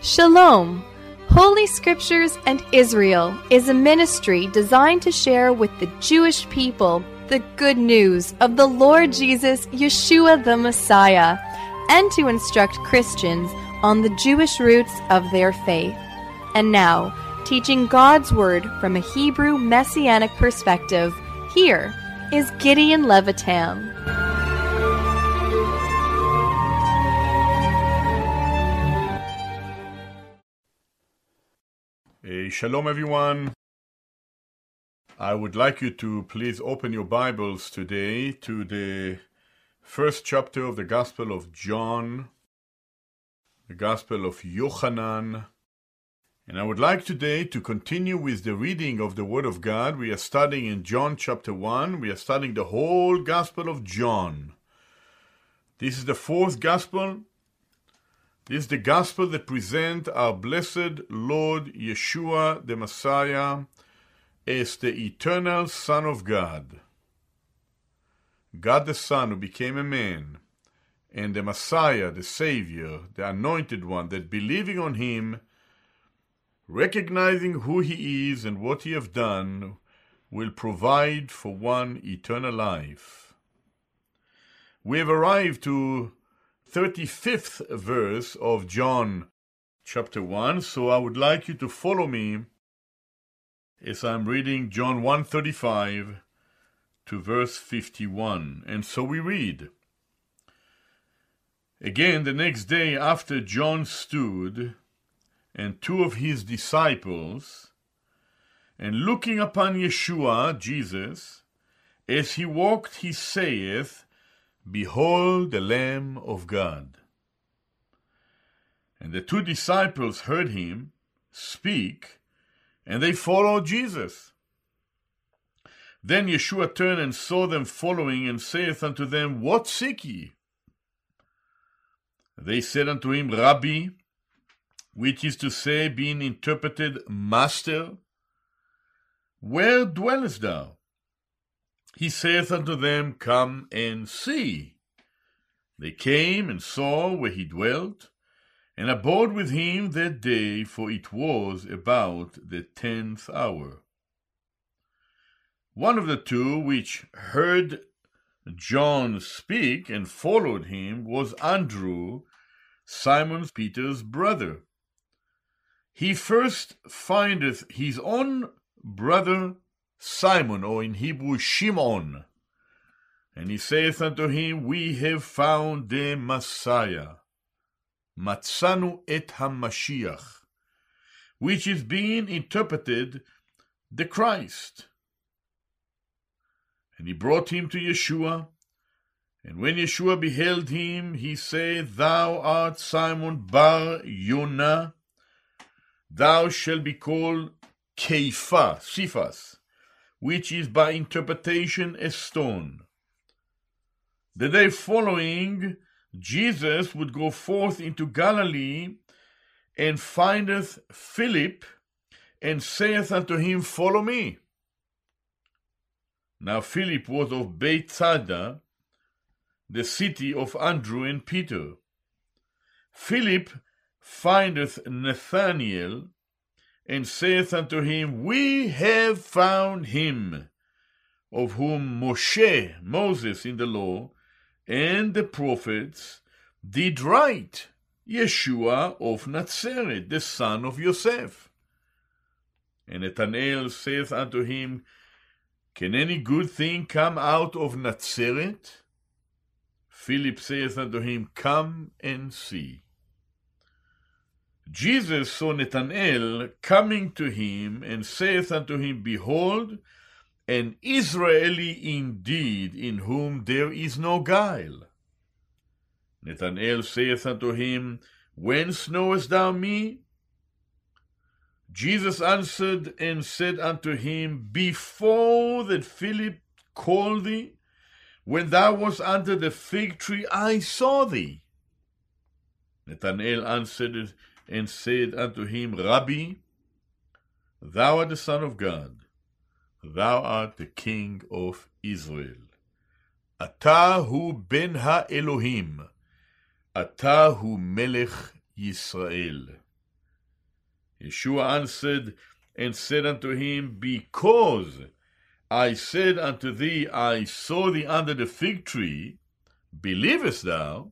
Shalom! Holy Scriptures and Israel is a ministry designed to share with the Jewish people the good news of the Lord Jesus, Yeshua the Messiah, and to instruct Christians on the Jewish roots of their faith. And now, teaching God's Word from a Hebrew Messianic perspective, here is Gideon Levitam. Shalom everyone. I would like you to please open your Bibles today to the first chapter of the Gospel of John, the Gospel of Yochanan. And I would like today to continue with the reading of the Word of God. We are studying in John chapter 1. We are studying the whole Gospel of John. This is the fourth Gospel. This is the gospel that presents our blessed Lord Yeshua the Messiah as the eternal Son of God. God the Son who became a man, and the Messiah, the Savior, the Anointed One, that believing on Him, recognizing who He is and what He has done, will provide for one eternal life. We have arrived to 35th verse of John chapter 1, so I would like you to follow me as I'm reading John 1:35 to verse 51. And so we read, "Again the next day after John stood, and two of his disciples, and looking upon Yeshua, Jesus, as he walked, he saith, Behold the Lamb of God. And the two disciples heard him speak, and they followed Jesus. Then Yeshua turned and saw them following, and saith unto them, What seek ye? They said unto him, Rabbi, which is to say, being interpreted, Master, where dwellest thou? He saith unto them, Come and see. They came and saw where he dwelt, and abode with him that day, for it was about the 10th hour. One of the two which heard John speak and followed him was Andrew, Simon Peter's brother. He first findeth his own brother Simon, or in Hebrew Shimon, and he saith unto him, We have found the Messiah, Matzanu et HaMashiach, which is being interpreted the Christ. And he brought him to Yeshua, and when Yeshua beheld him, he said, Thou art Simon bar Yonah, thou shalt be called Cephas, which is by interpretation a stone. The day following, Jesus would go forth into Galilee, and findeth Philip, and saith unto him, Follow me. Now Philip was of Bethsaida, the city of Andrew and Peter. Philip findeth Nathanael, and saith unto him, We have found him, of whom Moses in the law, and the prophets did write, Yeshua of Nazareth, the son of Joseph. And Nathanael saith unto him, Can any good thing come out of Nazareth? Philip saith unto him, Come and see. Jesus saw Nathanael coming to him, and saith unto him, Behold, an Israeli indeed, in whom there is no guile. Nathanael saith unto him, Whence knowest thou me? Jesus answered and said unto him, Before that Philip called thee, when thou wast under the fig tree, I saw thee. Nathanael answered and said unto him, Rabbi, thou art the Son of God, thou art the King of Israel. Ata hu ben ha-Elohim, ata hu melech Yisrael. Yeshua answered and said unto him, Because I said unto thee, I saw thee under the fig tree, believest thou?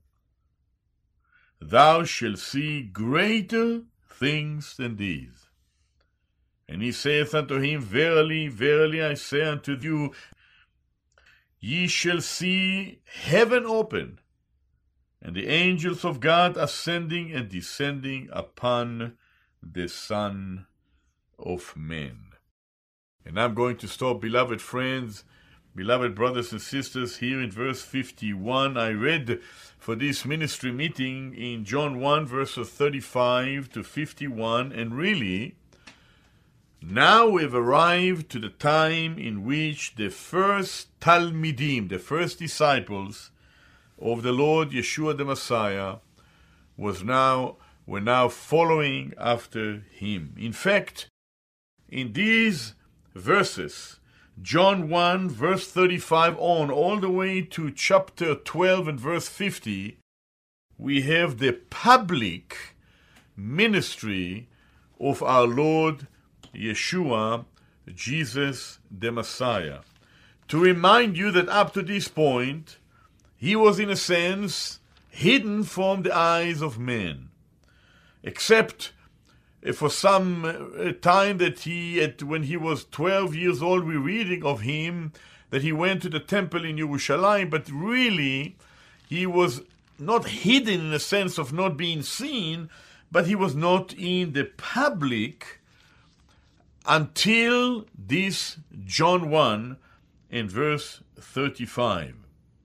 Thou shalt see greater things than these. And he saith unto him, Verily, verily, I say unto you, ye shall see heaven open, and the angels of God ascending and descending upon the Son of Man. And I'm going to stop, beloved friends, beloved brothers and sisters, here in verse 51. I read for this ministry meeting in John 1, verses 35 to 51, and really, now we've arrived to the time in which the first Talmidim, the first disciples of the Lord Yeshua the Messiah, were now following after him. In fact, in these verses, John 1, verse 35 on, all the way to chapter 12 and verse 50, we have the public ministry of our Lord Yeshua, Jesus the Messiah. To remind you that up to this point, he was in a sense hidden from the eyes of men, except for some time that when he was 12 years old, we're reading of him that he went to the temple in Yerushalayim, but really he was not hidden in the sense of not being seen, but he was not in the public until this John 1 and verse 35.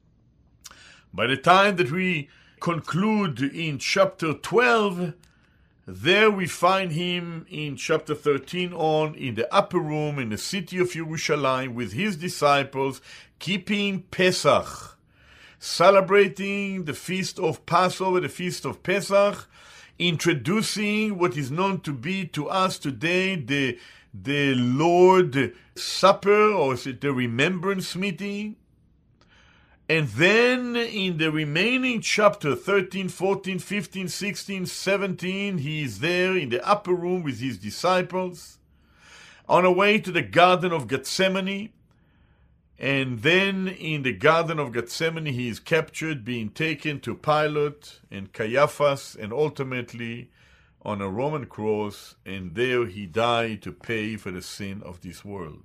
By the time that we conclude in chapter 12, there we find him in chapter 13 on, in the upper room in the city of Yerushalayim with his disciples, keeping Pesach, celebrating the feast of Passover, the feast of Pesach, introducing what is known to be to us today the Lord Supper, or is it the Remembrance Meeting? And then in the remaining chapter 13, 14, 15, 16, 17, he is there in the upper room with his disciples on a way to the Garden of Gethsemane. And then in the Garden of Gethsemane, he is captured, being taken to Pilate and Caiaphas, and ultimately on a Roman cross, and there he died to pay for the sin of this world.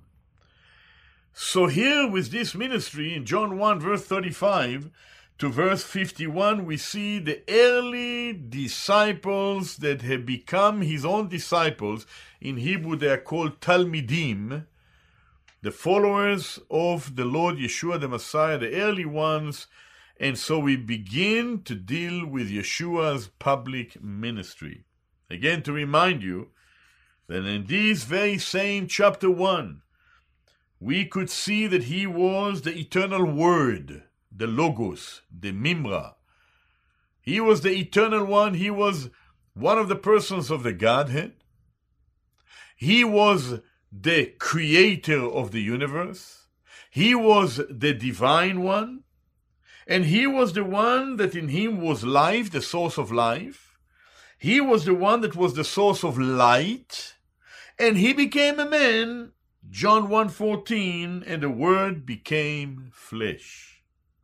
So here with this ministry, in John 1, verse 35 to verse 51, we see the early disciples that have become his own disciples. In Hebrew, they are called Talmidim, the followers of the Lord Yeshua the Messiah, the early ones. And so we begin to deal with Yeshua's public ministry. Again, to remind you that in this very same chapter 1, we could see that he was the eternal Word, the Logos, the Mimra. He was the eternal one. He was one of the persons of the Godhead. He was the creator of the universe. He was the divine one. And he was the one that in him was life, the source of life. He was the one that was the source of light. And he became a man, John 1:14, and the Word became flesh.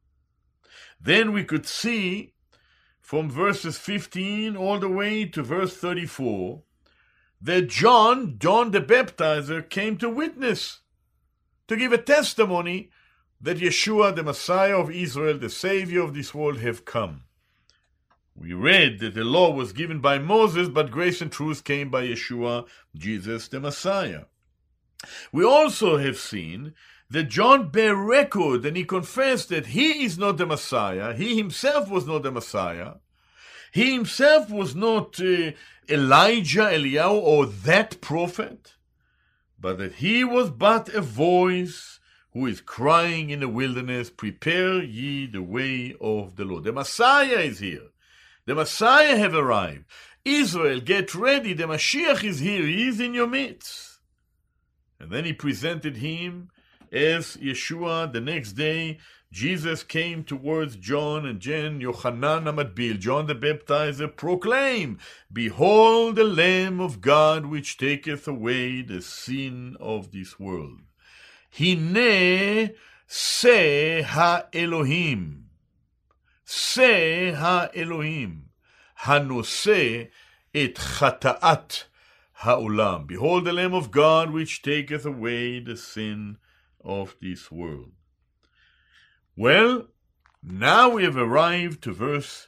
Then we could see from verses 15 all the way to verse 34 that John the Baptizer, came to witness, to give a testimony that Yeshua, the Messiah of Israel, the Savior of this world, have come. We read that the law was given by Moses, but grace and truth came by Yeshua, Jesus the Messiah. We also have seen that John bare record, and he confessed that he is not the Messiah. He himself was not the Messiah. He himself was not Elijah, Eliyahu, or that prophet, but that he was but a voice who is crying in the wilderness, prepare ye the way of the Lord. The Messiah is here. The Messiah have arrived. Israel, get ready. The Mashiach is here. He is in your midst. And then he presented him as Yeshua, the next day, Jesus came towards John, and Yochanan HaMatbil, John the Baptizer, proclaimed, "Behold the Lamb of God, which taketh away the sin of this world. Hine se ha-Elohim, se ha-Elohim, hanose et chata'at ha'olam. Behold the Lamb of God, which taketh away the sin of this world." Well, now we have arrived to verse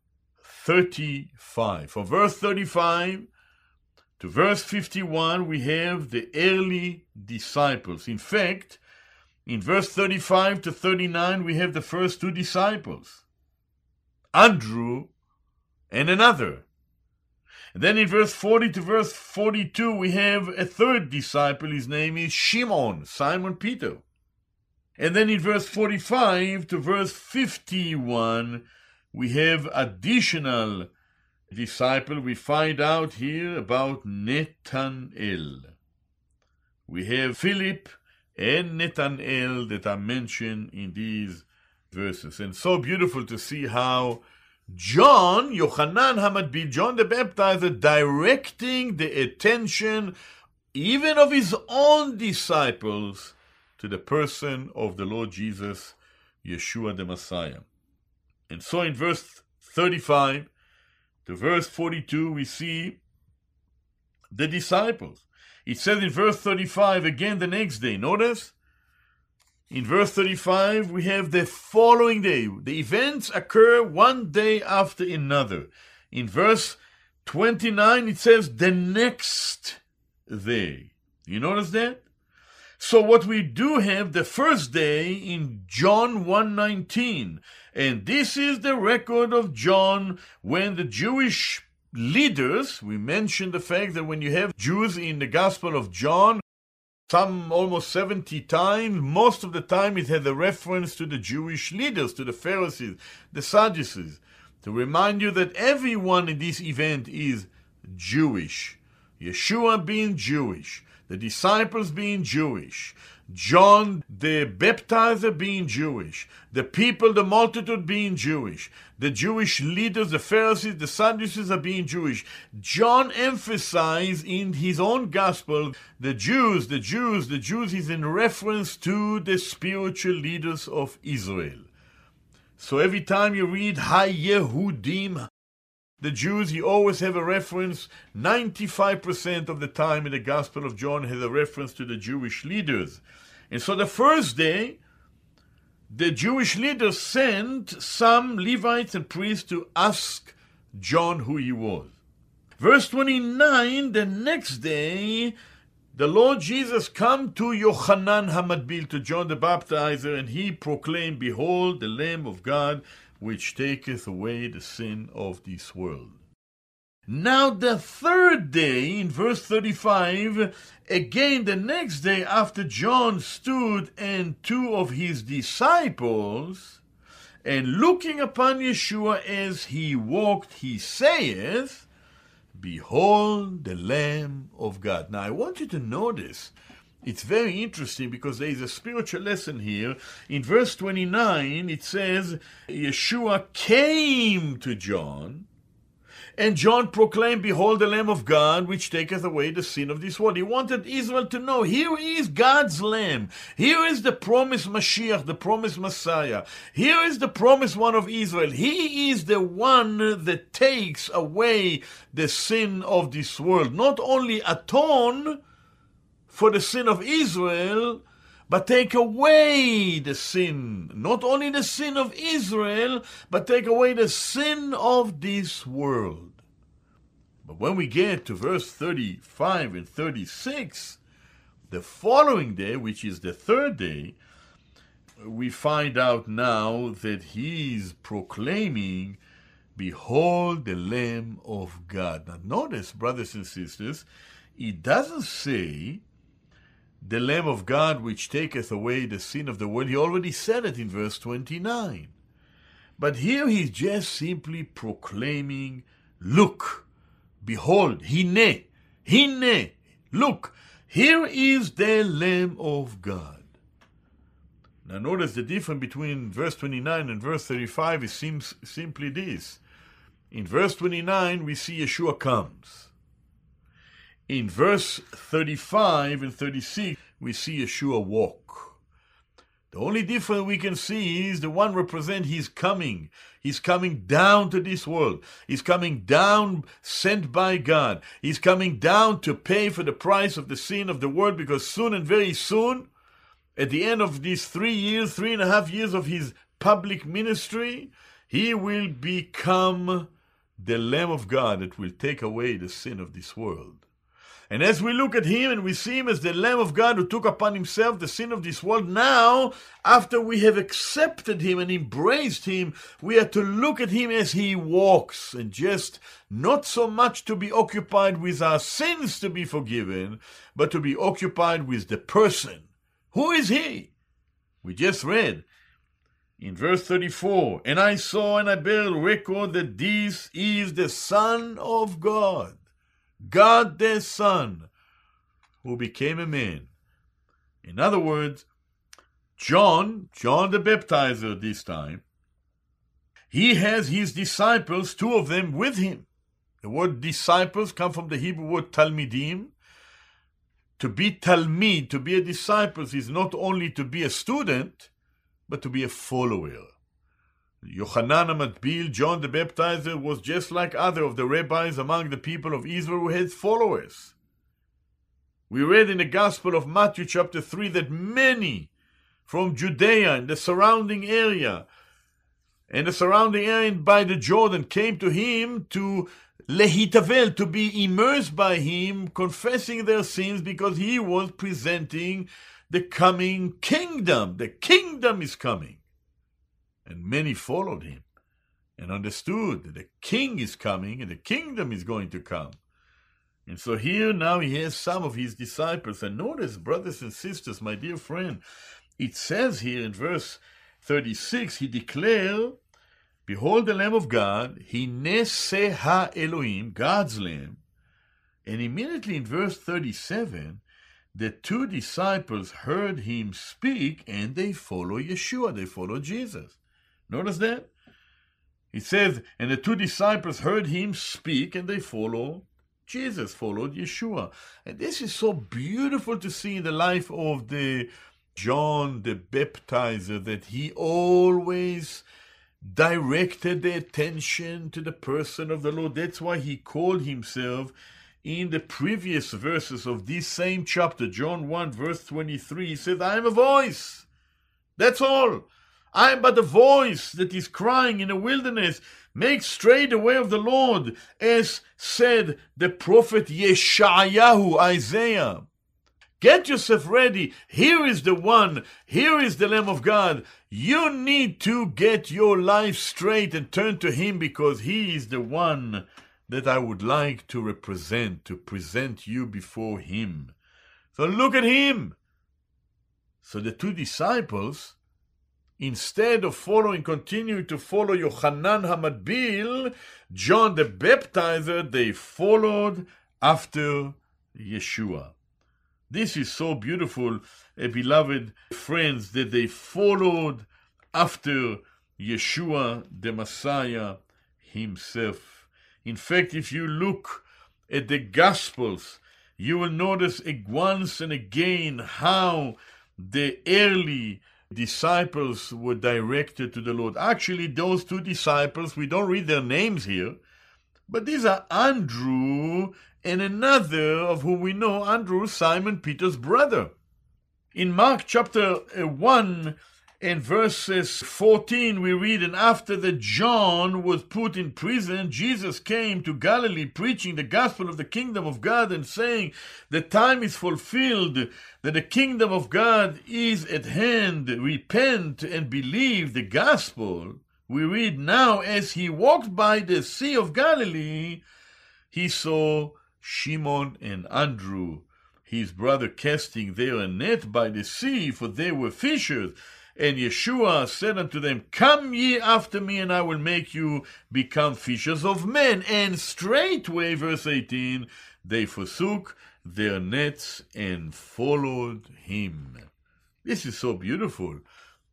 35. From verse 35 to verse 51, we have the early disciples. In fact, in verse 35 to 39, we have the first two disciples, Andrew and another. And then in verse 40 to verse 42, we have a third disciple. His name is Shimon, Simon Peter. And then in verse 45 to verse 51, we have additional disciple. We find out here about Nathanael. We have Philip and Nathanael that are mentioned in these verses. And so beautiful to see how John, Yochanan HaMatbil, John the Baptizer, directing the attention even of his own disciples to the person of the Lord Jesus, Yeshua the Messiah. And so in verse 35 to verse 42, we see the disciples. It says in verse 35, again the next day. Notice, in verse 35, we have the following day. The events occur one day after another. In verse 29, it says the next day. You notice that? So what we do have the first day in John 1:19, and this is the record of John when the Jewish leaders, we mentioned the fact that when you have Jews in the Gospel of John, some almost 70 times, most of the time it had a reference to the Jewish leaders, to the Pharisees, the Sadducees, to remind you that everyone in this event is Jewish. Yeshua being Jewish, the disciples being Jewish, John the Baptizer being Jewish, the people, the multitude being Jewish, the Jewish leaders, the Pharisees, the Sadducees are being Jewish. John emphasized in his own gospel, the Jews is in reference to the spiritual leaders of Israel. So every time you read Ha-Yehudim, the Jews, you always have a reference. 95% of the time in the Gospel of John has a reference to the Jewish leaders. And so the first day, the Jewish leaders sent some Levites and priests to ask John who he was. Verse 29, the next day, the Lord Jesus come to Yochanan HaMatbil, to John the Baptizer, and he proclaimed, "Behold, the Lamb of God, which taketh away the sin of this world." Now the third day, in verse 35, again the next day after John stood and two of his disciples, and looking upon Yeshua as he walked, he saith, "Behold the Lamb of God." Now I want you to notice, it's very interesting because there is a spiritual lesson here. In verse 29, it says, Yeshua came to John, and John proclaimed, "Behold the Lamb of God, which taketh away the sin of this world." He wanted Israel to know, here is God's Lamb. Here is the promised Mashiach, the promised Messiah. Here is the promised one of Israel. He is the one that takes away the sin of this world. Not only atone for the sin of Israel, but take away the sin. Not only the sin of Israel, but take away the sin of this world. But when we get to verse 35 and 36, the following day, which is the third day, we find out now that he is proclaiming, "Behold the Lamb of God." Now notice, brothers and sisters, it doesn't say the Lamb of God which taketh away the sin of the world. He already said it in verse 29. But here he's just simply proclaiming, look, behold, hine, look, here is the Lamb of God. Now notice the difference between verse 29 and verse 35 is simply this. In verse 29 we see Yeshua comes. In verse 35 and 36 we see Yeshua walk. The only difference we can see is the one represent He's coming. He's coming down to this world. He's coming down sent by God. He's coming down to pay for the price of the sin of the world, because soon and very soon, at the end of these 3.5 years of His public ministry, He will become the Lamb of God that will take away the sin of this world. And as we look at Him and we see Him as the Lamb of God who took upon Himself the sin of this world, now, after we have accepted Him and embraced Him, we are to look at Him as He walks, and just not so much to be occupied with our sins to be forgiven, but to be occupied with the person. Who is He? We just read in verse 34, "And I saw and I bear record that this is the Son of God, God the Son, who became a man." In other words, John the Baptizer this time, he has his disciples, 2 of them with him. The word disciples come from the Hebrew word talmidim. To be talmid, to be a disciple, is not only to be a student, but to be a follower. Yochanan HaMatbil, John the Baptizer, was just like other of the rabbis among the people of Israel who had followers. We read in the Gospel of Matthew chapter 3 that many from Judea and the surrounding area by the Jordan came to him to lehitavel, to be immersed by him, confessing their sins, because he was presenting the coming kingdom. The kingdom is coming. And many followed him and understood that the king is coming and the kingdom is going to come. And so here now he has some of his disciples. And notice, brothers and sisters, my dear friend, it says here in verse 36, he declared, "Behold the Lamb of God, Hinese ha-Elohim," God's Lamb. And immediately in verse 37, the 2 disciples heard him speak, and they follow Yeshua, they follow Jesus. Notice that? It says, and the 2 disciples heard him speak, and they follow Jesus, followed Yeshua. And this is so beautiful to see in the life of the John the Baptizer, that he always directed the attention to the person of the Lord. That's why he called himself, in the previous verses of this same chapter, John 1 verse 23, he said, "I am a voice. That's all. I am but a voice that is crying in the wilderness, make straight the way of the Lord," as said the prophet Yeshayahu, Isaiah. Get yourself ready. Here is the one. Here is the Lamb of God. You need to get your life straight and turn to him, because he is the one that I would like to represent, to present you before him. So look at him. So the 2 disciples, instead of continuing to follow Yochanan HaMatbil, John the Baptizer, they followed after Yeshua. This is so beautiful, beloved friends, that they followed after Yeshua, the Messiah himself. In fact, if you look at the Gospels, you will notice once and again how the early disciples were directed to the Lord. Actually, those 2 disciples, we don't read their names here, but these are Andrew and another of whom we know, Andrew, Simon Peter's brother. In Mark chapter 1 and verses 14, we read, "And after that John was put in prison, Jesus came to Galilee, preaching the gospel of the kingdom of God, and saying, the time is fulfilled, that the kingdom of God is at hand. Repent and believe the gospel." We read, "Now as he walked by the Sea of Galilee, he saw Shimon and Andrew, his brother, casting there a net by the sea, for they were fishers. And Yeshua said unto them, Come ye after me, and I will make you become fishers of men. And straightway," verse 18, "they forsook their nets and followed him." This is so beautiful.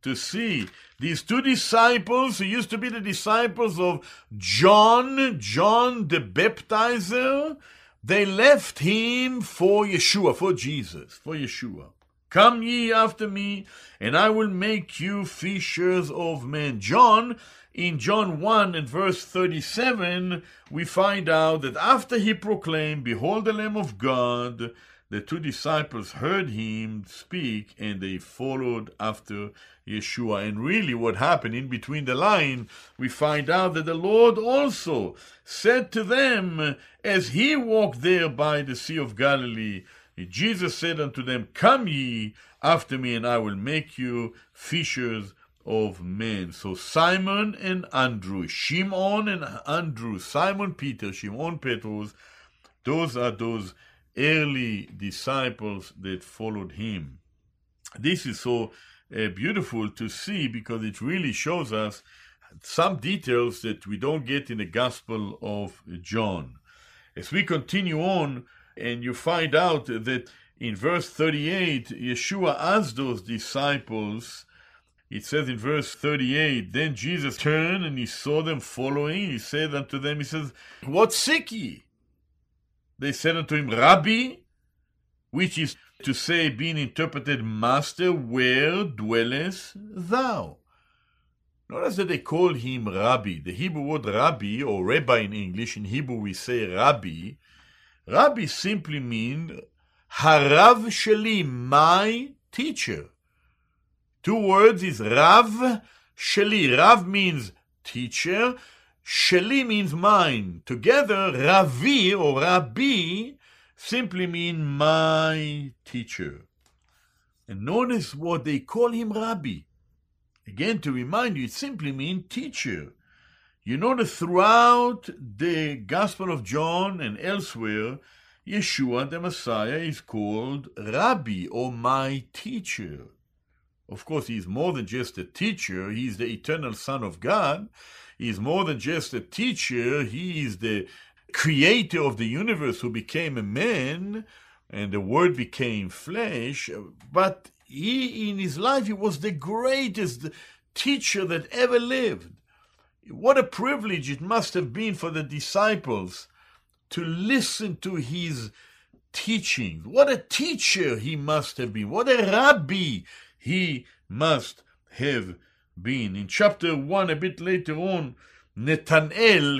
to see these two disciples who used to be the disciples of John the Baptizer. They left him for Yeshua, for Jesus, for Yeshua. Come ye after me, and I will make you fishers of men. John, in John 1 and verse 37, we find out that after he proclaimed, "Behold the Lamb of God," the two disciples heard him speak, and they followed after Yeshua. And really what happened in between the line, we find out that the Lord also said to them, as he walked there by the Sea of Galilee, Jesus said unto them, "Come ye after me, and I will make you fishers of men." So Simon and Andrew, Shimon and Andrew, Simon Peter, Shimon Petrus, those are those early disciples that followed him. This is so beautiful to see, because it really shows us some details that we don't get in the Gospel of John. As we continue on, and you find out that in verse 38, Yeshua asked those disciples, it says in verse 38, "Then Jesus turned and he saw them following. He said unto them," he says, "What seek ye?" They said unto him, "Rabbi," which is to say, being interpreted, "Master, where dwellest thou?" Notice that they called him Rabbi. The Hebrew word Rabbi, or Rabbi in English, in Hebrew we say Rabbi. Rabbi simply means Harav Sheli, my teacher. Two words is Rav Sheli. Rav means teacher. Sheli means mine. Together, Ravi or Rabbi simply mean my teacher. And notice what they call him Rabbi. Again, to remind you, it simply means teacher. You notice throughout the Gospel of John and elsewhere, Yeshua the Messiah is called Rabbi, or my teacher. Of course, he is more than just a teacher. He is the eternal Son of God. He is more than just a teacher. He is the creator of the universe who became a man, and the Word became flesh. But he, in his life, he was the greatest teacher that ever lived. What a privilege it must have been for the disciples to listen to his teachings. What a teacher he must have been. What a rabbi he must have been. In chapter 1, a bit later on, Nathanael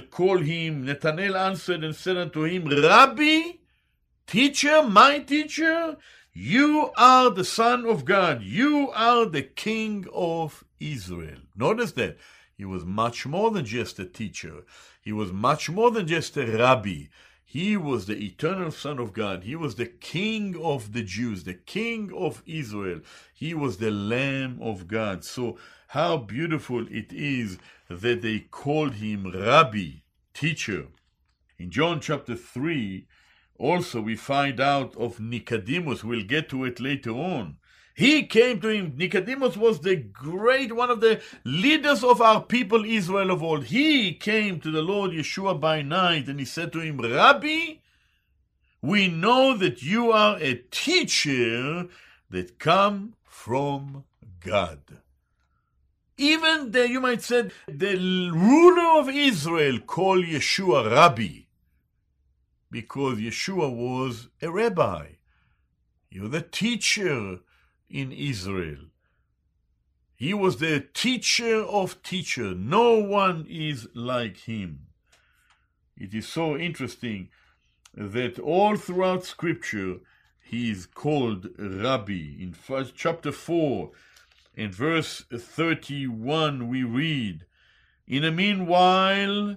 answered and said unto him, "Rabbi, teacher, my teacher, you are the Son of God. You are the King of Israel." Notice that. He was much more than just a teacher. He was much more than just a rabbi. He was the eternal Son of God. He was the King of the Jews, the King of Israel. He was the Lamb of God. So how beautiful it is that they called him Rabbi, teacher. In John chapter 3, also we find out of Nicodemus. We'll get to it later on. He came to him. Nicodemus was one of the leaders of our people Israel of old. He came to the Lord Yeshua by night, and he said to him, "Rabbi, we know that you are a teacher that come from God." Even you might say, the ruler of Israel called Yeshua Rabbi, because Yeshua was a rabbi. You're the teacher in Israel. He was the teacher of teachers. No one is like him. It is so interesting that all throughout Scripture he is called Rabbi. In chapter 4, in verse 31, we read, In the meanwhile,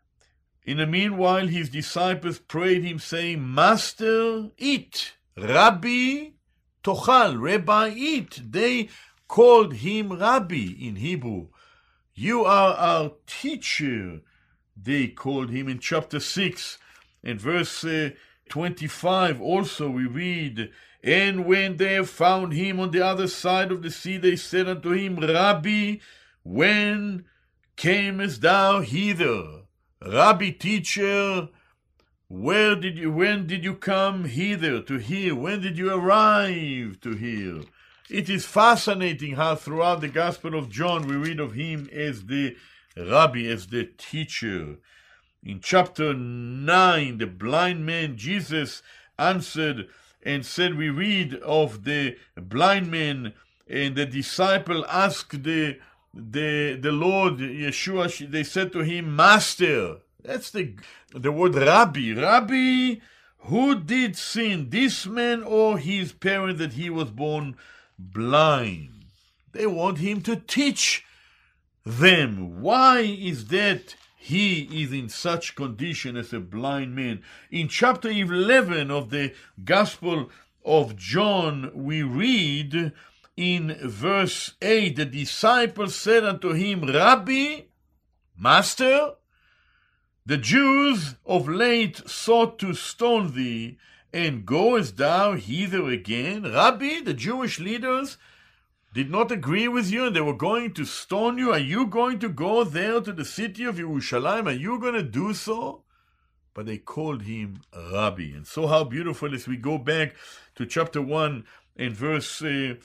his disciples prayed him, saying, "Master, eat. Rabbi, tochal." Rabbi, eat. They called him Rabbi in Hebrew. You are our teacher, they called him. In chapter 6, in verse 25, also we read, "And when they have found him on the other side of the sea, they said unto him, Rabbi, when camest thou hither?" Rabbi, teacher, when did you come hither to hear? When did you arrive to hear? It is fascinating how throughout the Gospel of John we read of him as the Rabbi, as the teacher. In chapter 9, the blind man, Jesus answered and said, we read of the blind man, and the disciple asked the Lord Yeshua, they said to him, Master. That's the word Rabbi. Rabbi, who did sin, this man or his parent, that he was born blind? They want him to teach them. Why is that he is in such condition as a blind man? In chapter 11 of the Gospel of John, we read in verse 8, the disciples said unto him, Rabbi, Master, the Jews of late sought to stone thee, and goest thou hither again? Rabbi, the Jewish leaders did not agree with you and they were going to stone you. Are you going to go there to the city of Yerushalayim? Are you going to do so? But they called him Rabbi. And so how beautiful as we go back to chapter 1 and verse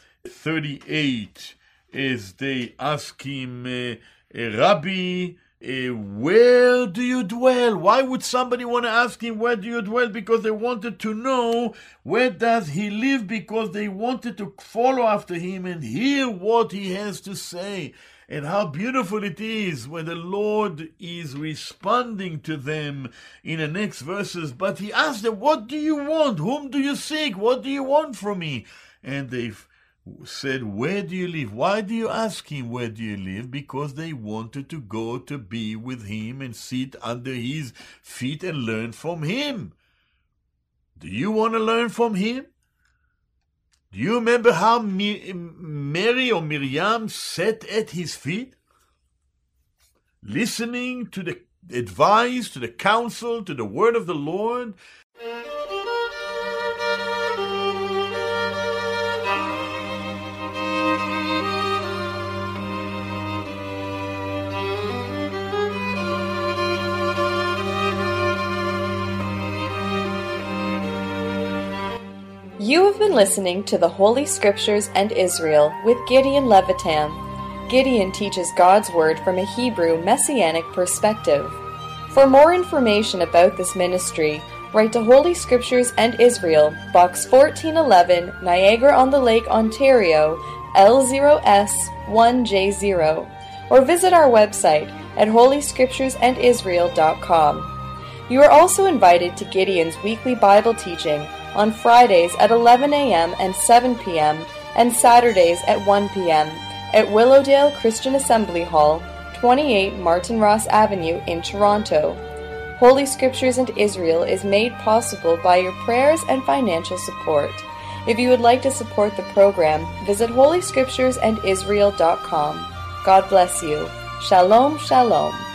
38, as they ask him, Rabbi, where do you dwell? Why would somebody want to ask him, where do you dwell? Because they wanted to know where does he live, because they wanted to follow after him and hear what he has to say. And how beautiful it is when the Lord is responding to them in the next verses. But he asked them, what do you want? Whom do you seek? What do you want from me? And they've said, where do you live? Why do you ask him, where do you live? Because they wanted to go to be with him and sit under his feet and learn from him. Do you want to learn from him? Do you remember how Mary or Miriam sat at his feet, listening to the advice, to the counsel, to the word of the Lord? You have been listening to the Holy Scriptures and Israel with Gideon Levitam. Gideon teaches God's Word from a Hebrew Messianic perspective. For more information about this ministry, write to Holy Scriptures and Israel, Box 1411, Niagara-on-the-Lake, Ontario, L0S1J0, or visit our website at holyscripturesandisrael.com. You are also invited to Gideon's weekly Bible teaching on Fridays at 11 a.m. and 7 p.m. and Saturdays at 1 p.m. at Willowdale Christian Assembly Hall, 28 Martin Ross Avenue in Toronto. Holy Scriptures and Israel is made possible by your prayers and financial support. If you would like to support the program, visit holyscripturesandisrael.com. God bless you. Shalom, shalom.